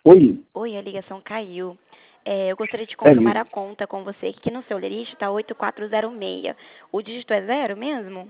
Oi, Oi, a ligação caiu. Eu gostaria de confirmar Danilo. a conta com você, que no seu lerite está 8406. O dígito é 0 mesmo?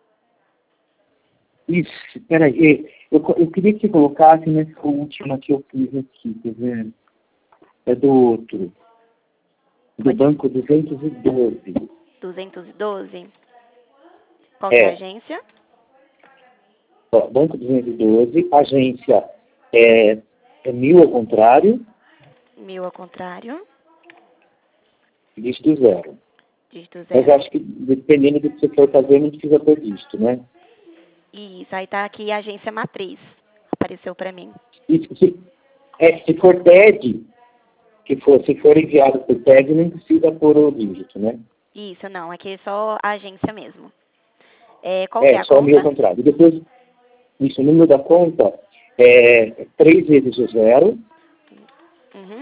Isso, peraí. Eu queria que você colocasse nessa última que eu fiz aqui, quer ver? É do outro. Do banco 212. 212? Qual que é a É, agência? ó, banco 212, agência é 1000 ao contrário, 1000 ao contrário, dígito zero. dígito Mas 0. acho que dependendo do que você for fazer, não precisa ter dígito, né? Isso, aí tá aqui a agência matriz. Apareceu para mim. Isso, se for TED, se for enviado por TED, não precisa pôr o dígito, né? Isso, não, aqui é só a agência mesmo. Qual que é a Só 1000 ao conta? contrário. E depois, isso, o número da conta é 3 vezes o 0, Uhum.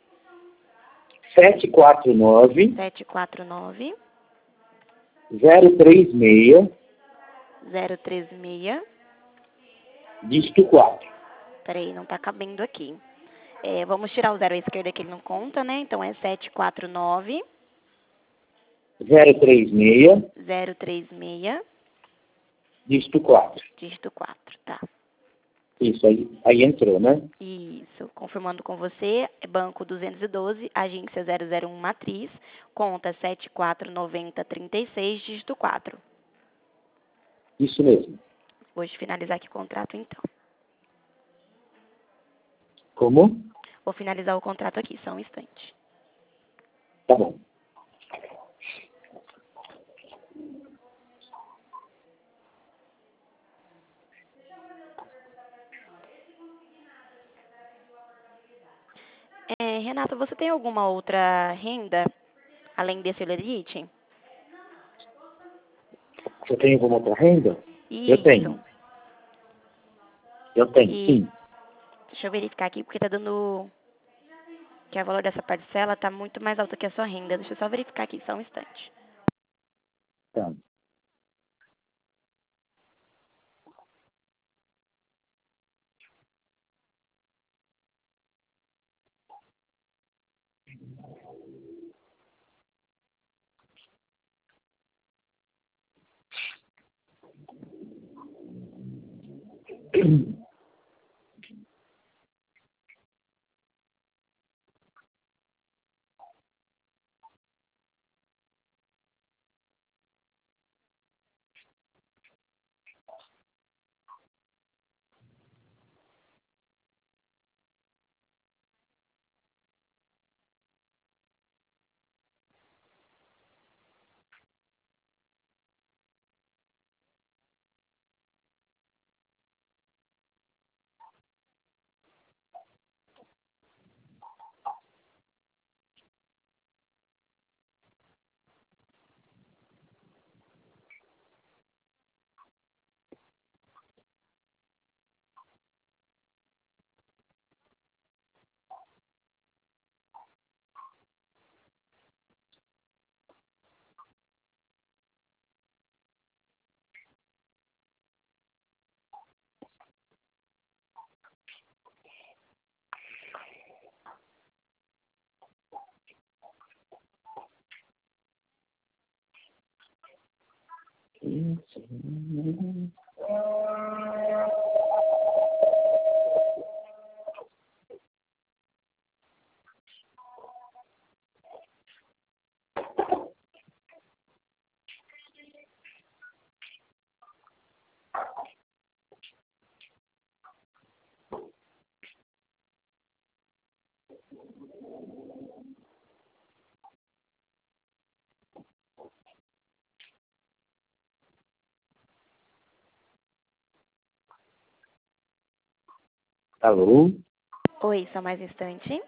749 749 036, 036. dígito 4. Peraí, não tá cabendo aqui. Vamos tirar o zero à esquerda que ele não conta, né? Então é 749 036, 036, dígito 4. dígito 4, tá? Isso, aí entrou, né? Isso, confirmando com você, banco 212, agência 001 Matriz, conta 749036, dígito 4. Isso mesmo. Vou finalizar aqui o contrato então. Como? Vou finalizar o contrato aqui, só um instante. Tá bom. Renata, você tem alguma outra renda além desse lerite? Você tem alguma outra renda? Eu Isso. tenho. Eu tenho, E sim. deixa eu verificar aqui, porque tá dando que o valor dessa parcela tá muito mais alto que a sua renda. Deixa eu só verificar aqui, só um instante. Tá. Alô? Oi, só mais um instante.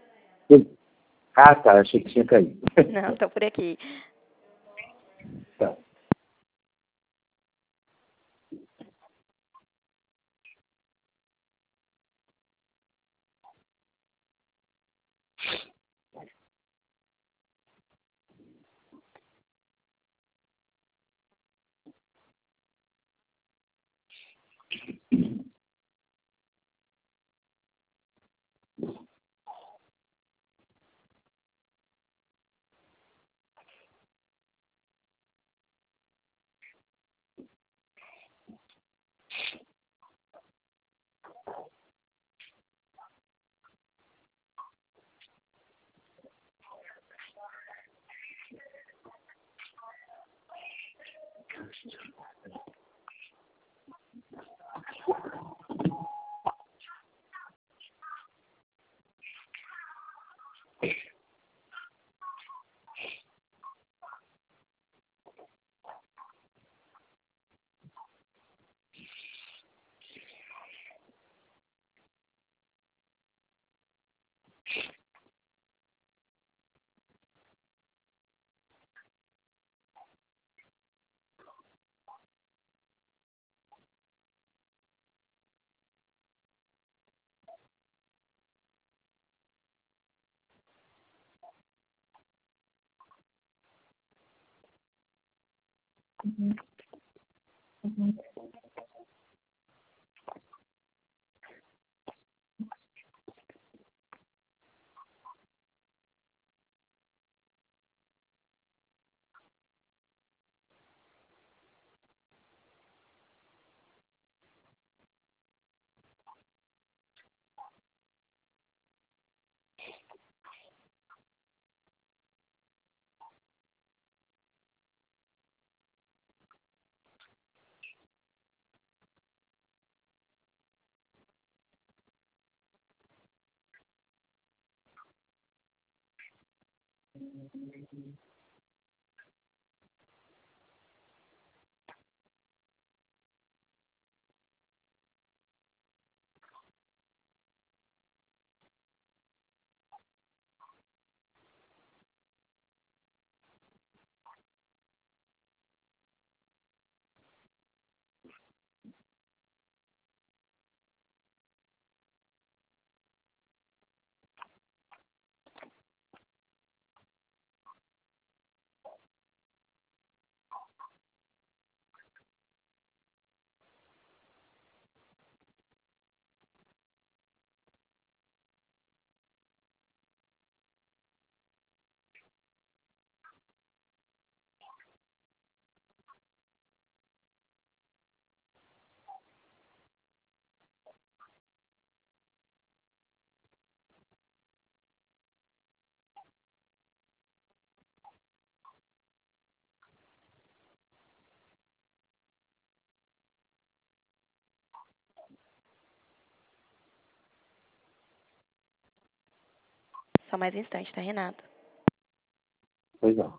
Ah, tá. Achei que tinha caído. Não, tô por aqui. Tá. Só mais um instante, tá, Renato? Pois não.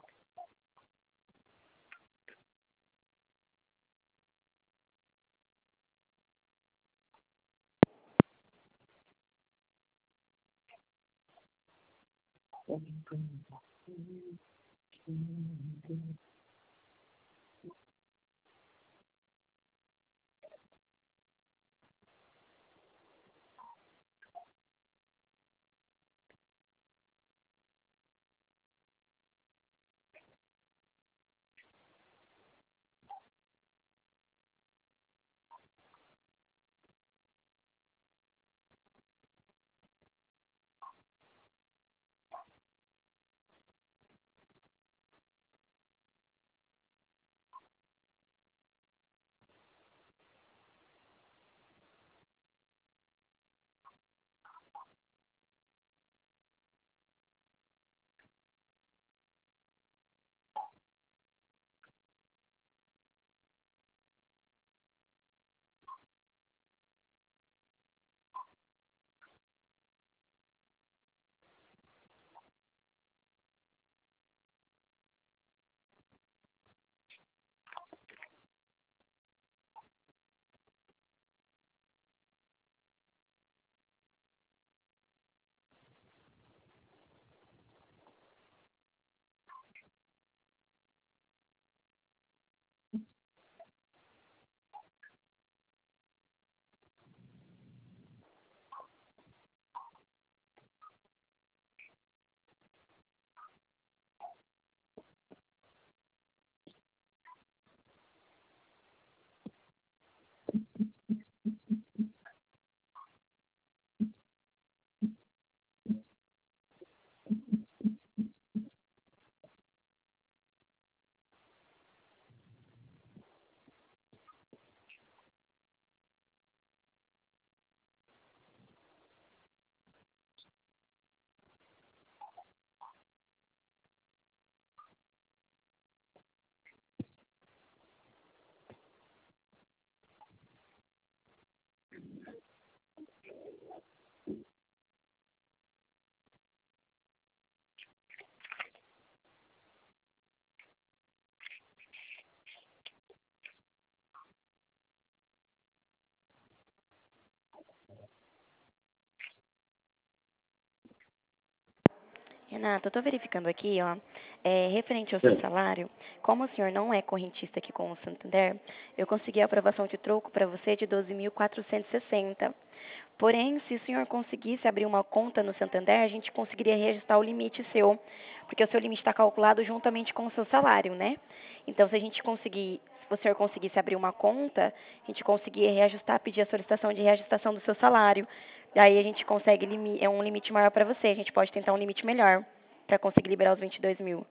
Renato, eu estou verificando aqui, ó, referente ao seu Sim. salário, como o senhor não é correntista aqui com o Santander, eu consegui a aprovação de troco para você de 12.460. Porém, se o senhor conseguisse abrir uma conta no Santander, a gente conseguiria reajustar o limite seu, porque o seu limite está calculado juntamente com o seu salário, né? Então, se a gente conseguir, se o senhor conseguisse abrir uma conta, a gente conseguiria reajustar, pedir a solicitação de reajustação do seu salário. Daí a gente consegue, é um limite maior para você, a gente pode tentar um limite melhor para conseguir liberar os 22 mil.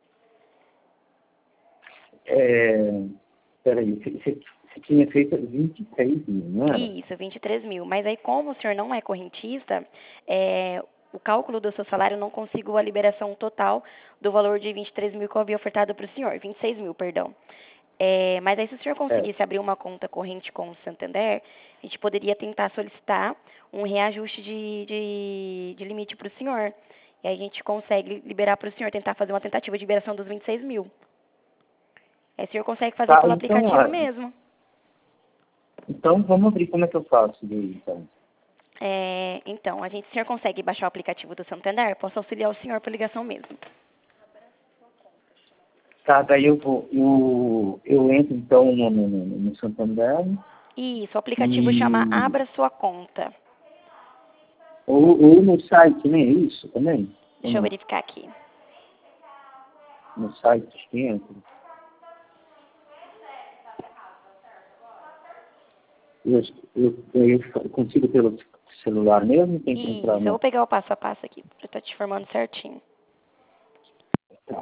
Peraí, você tinha feito 23 mil, não era? Isso, 23 mil. Mas aí, como o senhor não é correntista, o cálculo do seu salário não consigo a liberação total do valor de 23 mil que eu havia ofertado para o senhor, 26 mil, perdão. Mas aí, se o senhor conseguisse abrir uma conta corrente com o Santander, a gente poderia tentar solicitar um reajuste de limite para o senhor. E aí a gente consegue liberar para o senhor, tentar fazer uma tentativa de liberação dos 26 mil. Aí o senhor consegue fazer Tá, pelo então, aplicativo mesmo. então vamos abrir como é que eu faço daí, então. Então, o senhor consegue baixar o aplicativo do Santander? Posso auxiliar o senhor por ligação mesmo. Tá, daí eu entro então no Santander, Isso, o aplicativo chama Abra Sua Conta. ou no site, né? Isso também? Ou Deixa eu não? verificar aqui. No site que entra. Eu consigo pelo celular mesmo? Tem que entrar Isso, eu vou no... pegar o passo a passo aqui, para estar te informando certinho. Tá.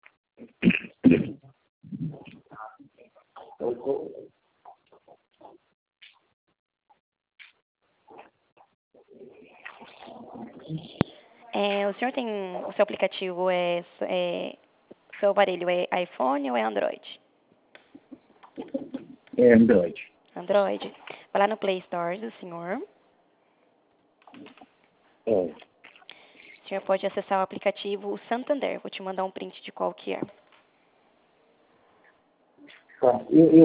O senhor tem, o seu aplicativo seu aparelho é iPhone ou é Android? É Android. Android. Vai lá no Play Store do senhor. É. O senhor pode acessar o aplicativo Santander. Vou te mandar um print de qual que é. Tá.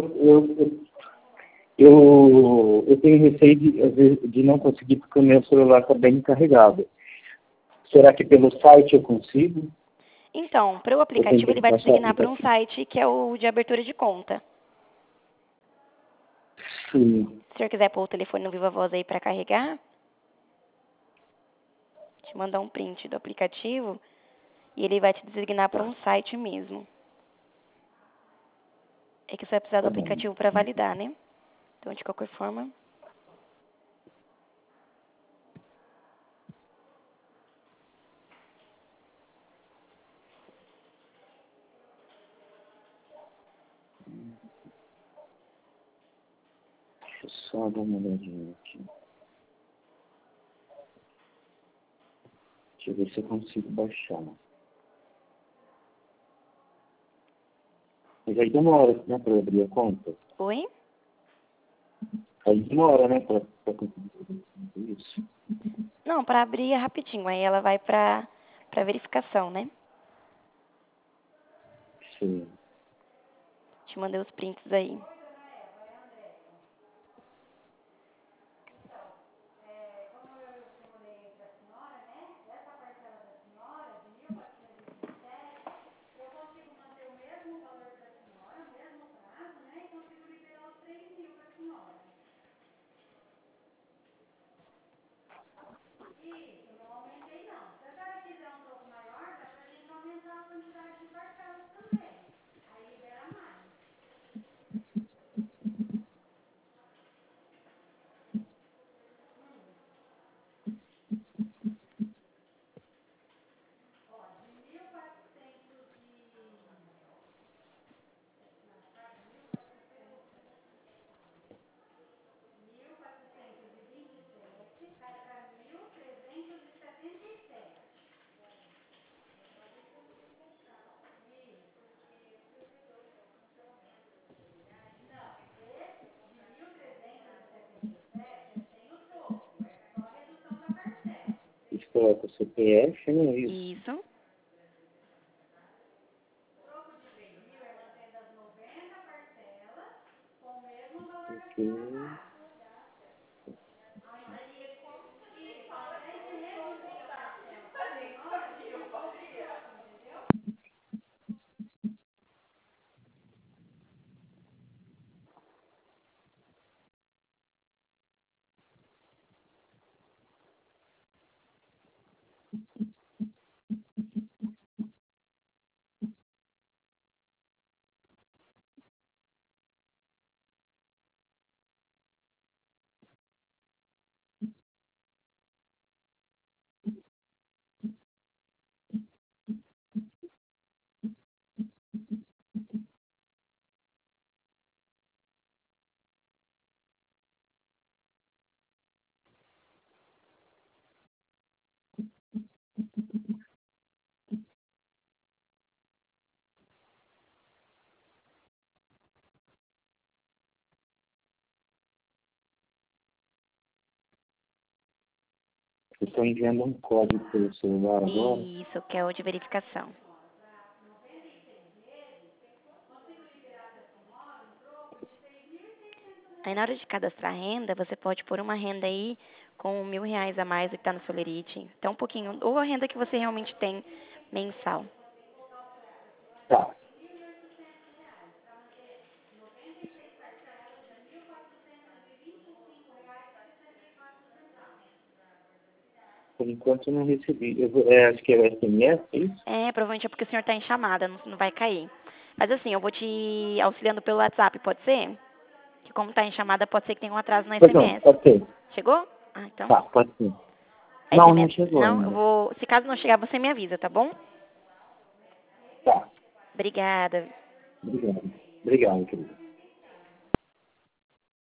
Eu tenho receio às vezes, de não conseguir porque o meu celular está bem carregado. Será que pelo site eu consigo? Então, para o Eu tenho aplicativo, que ele vai te baixar o designar para um aplicativo. site que é o de abertura de conta. Sim. Se o senhor quiser pôr o telefone no Viva Voz aí para carregar, te mandar um print do aplicativo e ele vai te designar para um site mesmo. É que você vai precisar do Tá bom. aplicativo para validar, né? Então, de qualquer forma, Deixa eu só dar uma olhadinha aqui. Deixa eu ver se eu consigo baixar. Mas aí demora, né, para abrir a conta. oi? Aí demora, né, para conseguir fazer isso. Não, para abrir é rapidinho. Aí ela vai para verificação, né? Sim. Te mandei os prints aí. Isso coloca o CPF, né, isso. Isso. Ok. Eu estou enviando um código pelo celular agora. Isso, que é o de verificação. Aí na hora de cadastrar a renda, você pode pôr uma renda aí com R$ 1.000 a mais do que está no Solerite. Então um pouquinho, ou a renda que você realmente tem mensal. Tá. Por enquanto eu não recebi. Acho que é o SMS, é isso? Provavelmente é porque o senhor está em chamada, não vai cair. Mas assim, eu vou te auxiliando pelo WhatsApp, pode ser? Que como está em chamada, pode ser que tenha um atraso no Pois não, SMS. pode ser. Chegou? Ah, então. Tá, pode ser. É Não, não SMS. chegou Não, eu ainda. vou. Se caso não chegar, você me avisa, tá bom? Tá. Obrigada. Obrigado. Obrigado, querido.